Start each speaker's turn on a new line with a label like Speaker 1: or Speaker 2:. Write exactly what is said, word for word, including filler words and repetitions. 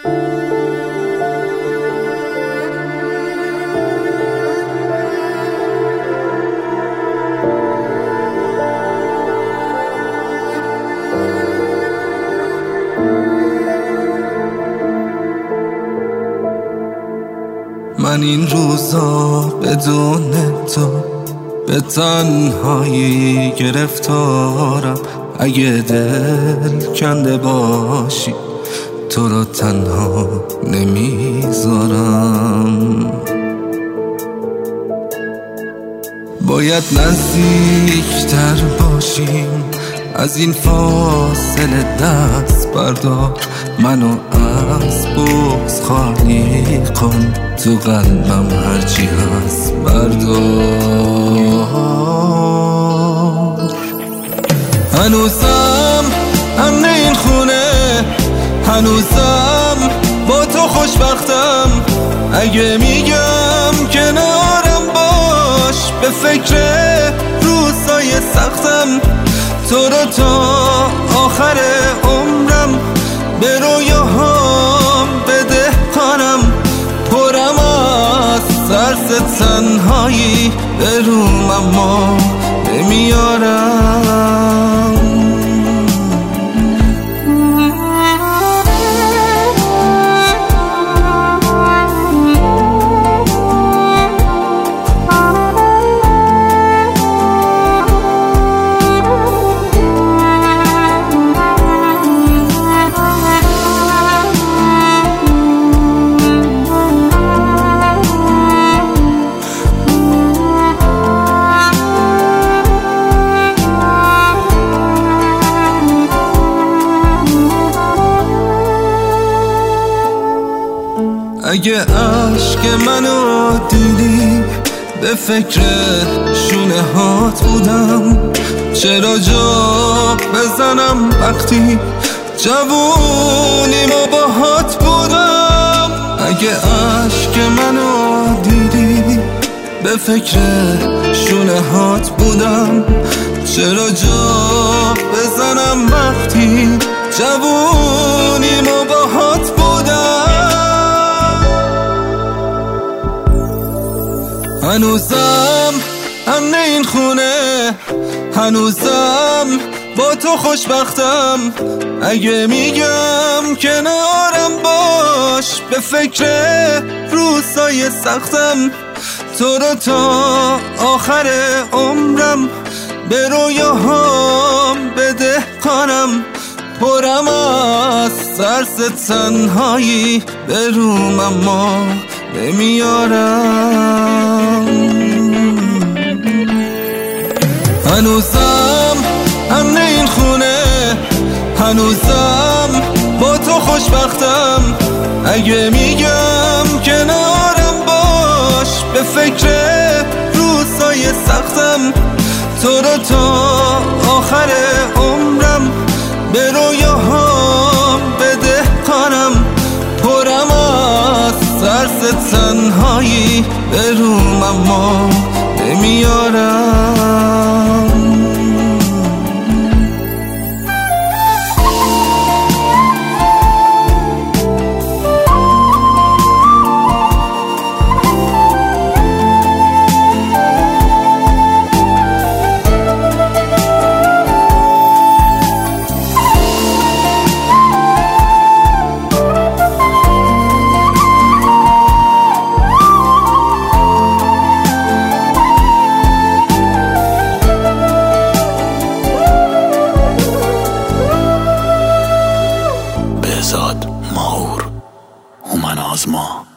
Speaker 1: من این روزا بدون تو به تنهایی گرفتارم. اگه دل کنده باشی تو رو تنها نمیذارم. باید نزدیکتر باشیم، از این فاصله دست بردار. منو از بغض خالی کن، تو قلبم هرچی هست بردار. هنوزم امن این خونه، هنوزم با تو خوشبختم. اگه میگم کنارم باش، به فکر روزای سختم. تو رو تا آخر عمرم به رویاهام بدهکارم. پرم از ترس تنهایی به روم اما نمیارم. اگه عشق منو دیدی به فکر شونه هات بودم. چرا جا بزنم وقتی جوونیمو باهات بودم. اگه عشق منو دیدی به فکر شونه هات بودم. چرا جا بزنم وقتی جوونیمو باهات بودم. هنوزم امن این خونه، هنوزم با تو خوشبختم. اگه میگم کنارم باش، به فکر روزای سختم. تو رو تا آخر عمرم به رویاهام بدهکارم. پرم از ترس تنهایی به روم اما نمیارم. هنوزم امن این خونه، هنوزم با تو خوشبختم. اگه میگم کنارم باش، به فکر روزای سختم. تو رو تا آخر عمرم به رویاهام بدهکارم. پرم از ترس تنهایی به روم اما نمیارم.
Speaker 2: بهزاد ماهور هومن آزما.